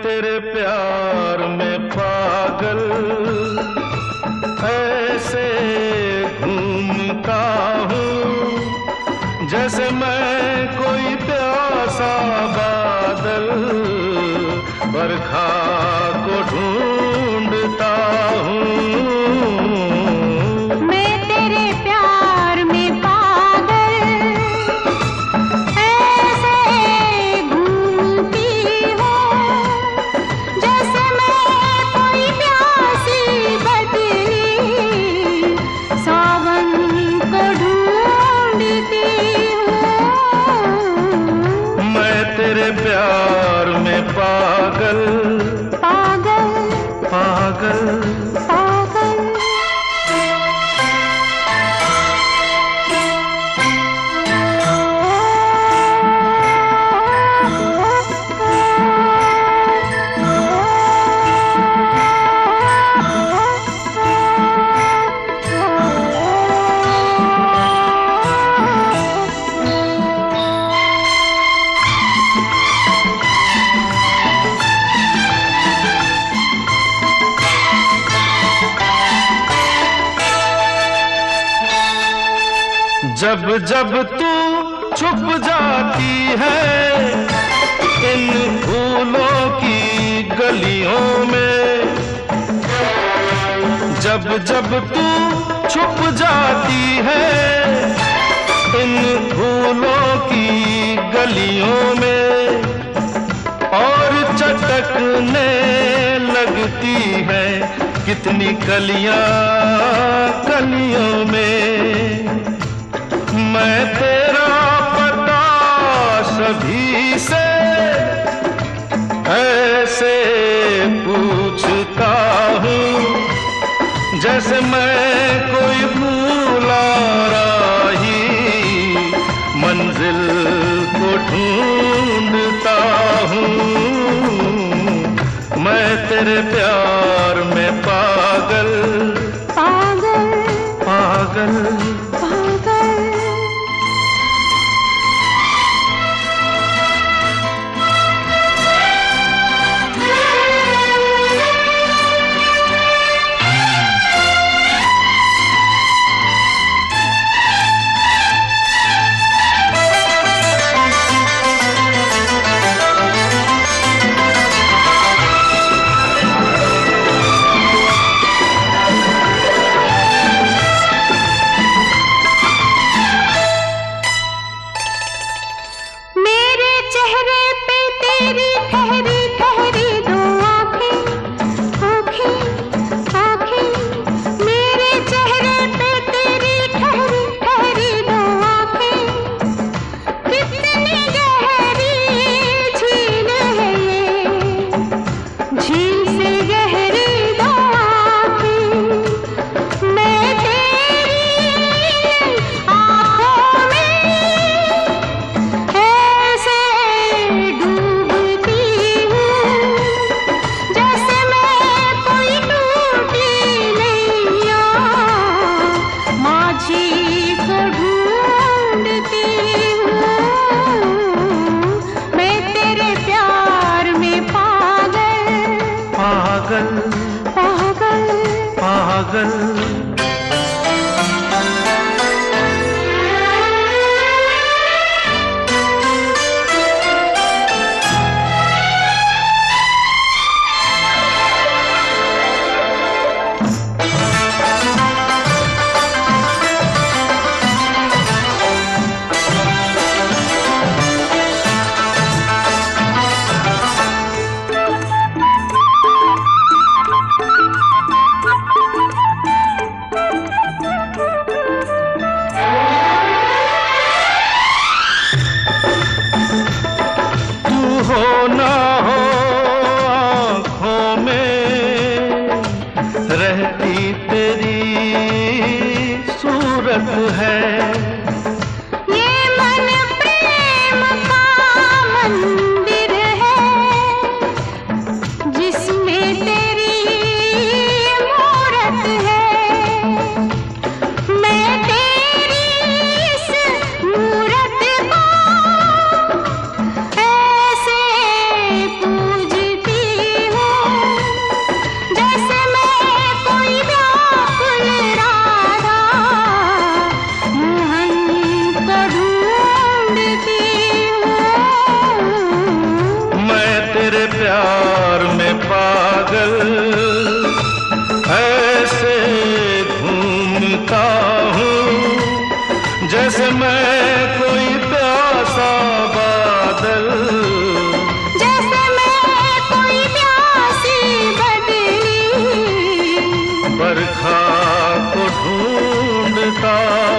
तेरे प्यार में पागल ऐसे घूमता हूँ जैसे मैं कोई प्यासा बादल बरखा को ढूंढता हूँ। मैं तेरे प्यार में पागल ऐसे घूमती हूँ जैसे मैं कोई प्यासी बदली सावन को ढूंढती हूँ। मैं तेरे प्यार में पागल पागल पागल पागल। जब जब तू छुप जाती है इन फूलों की गलियों में, जब जब तू छुप जाती है इन फूलों की गलियों में और चटकने लगती है कितनी कलियां कलियों में। मैं तेरा पता सभी से ऐसे पूछता हूँ जैसे मैं कोई भूला राही मंजिल को ढूंढता हूँ। मैं तेरे प्यार में पागल पागल पागल पागल। पागल पागल हो ना हो आँखों में रहती तेरी सूरत है। ये मन प्रेम का मंदिर है जिसमें तेरी मूरत है। मैं तेरी इस मूरत को ऐसे बरखा को ढूंढता